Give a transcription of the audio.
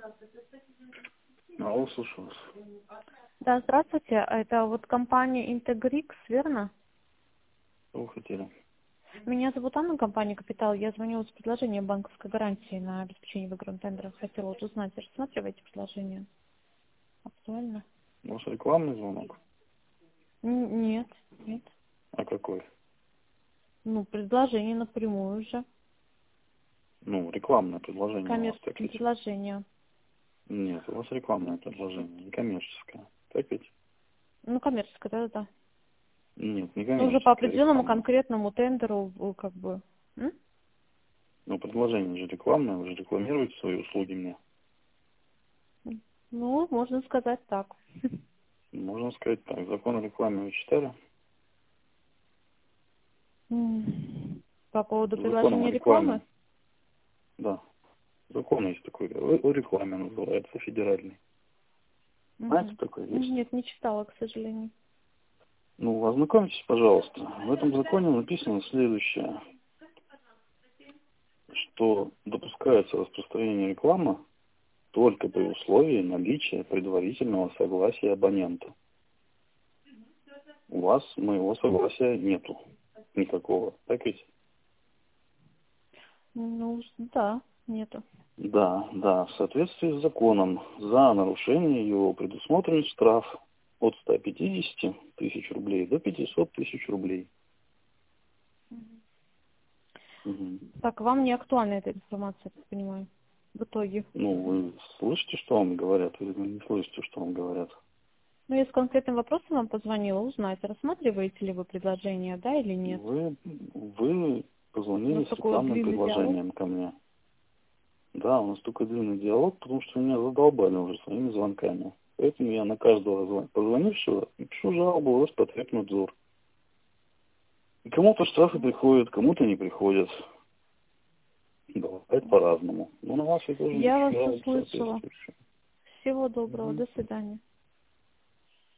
Алло, слушаю вас. Да, здравствуйте. Это вот компания Интегрикс, верно? Что вы хотели? Меня зовут Анна, компания Капитал. Я звоню с предложением банковской гарантии на обеспечение выигранных тендеров. Хотела вот узнать, рассматриваете предложение? Актуально? У вас рекламный звонок? Нет, нет. А какой? Ну, предложение напрямую уже. Ну, рекламное предложение у вас, так Коммерческое ведь? предложение. Нет, у вас рекламное предложение, не коммерческое. Так ведь? Ну, коммерческое, да-да-да. Нет, не Ну, уже по коммерческое, определенному рекламное. конкретному тендеру, как бы. М? Ну, предложение же рекламное, вы же рекламируете свои услуги мне. Ну, можно сказать так. Можно сказать так, закон о рекламе вы читали? По поводу Законом о предложения рекламы? рекламе, да. Закон есть такой, о рекламе называется, федеральный. Знаете, Мгм. такой есть? Нет, не читала, к сожалению. Ну, ознакомьтесь, пожалуйста. В этом законе написано следующее, что допускается распространение рекламы только при условии наличия предварительного согласия абонента. У вас моего согласия нету никакого, так ведь? Ну, да, нету. Да, да, в соответствии с законом за нарушение его предусмотрен штраф от 150 тысяч рублей до 500 тысяч рублей. Мгм. Так, вам не актуальна эта информация, я так понимаю, в итоге. Ну, вы слышите, что вам говорят, или вы не слышите, что вам говорят? Ну, я с конкретным вопросом вам позвонила узнать, рассматриваете ли вы предложение, да или нет. Вы У позвонили нас с такой вот рекламным длинный диалог. предложением ко мне. Да, у нас только длинный диалог, потому что меня задолбали уже своими звонками. Поэтому я на каждого позвонившего пишу жалобу в Роспотребнадзор. И кому-то штрафы приходят, кому-то не приходят. Бывает по-разному. Но на вас я тоже Я напишу вас жалобу услышала. соответствующую. Всего доброго, Мгм. до свидания.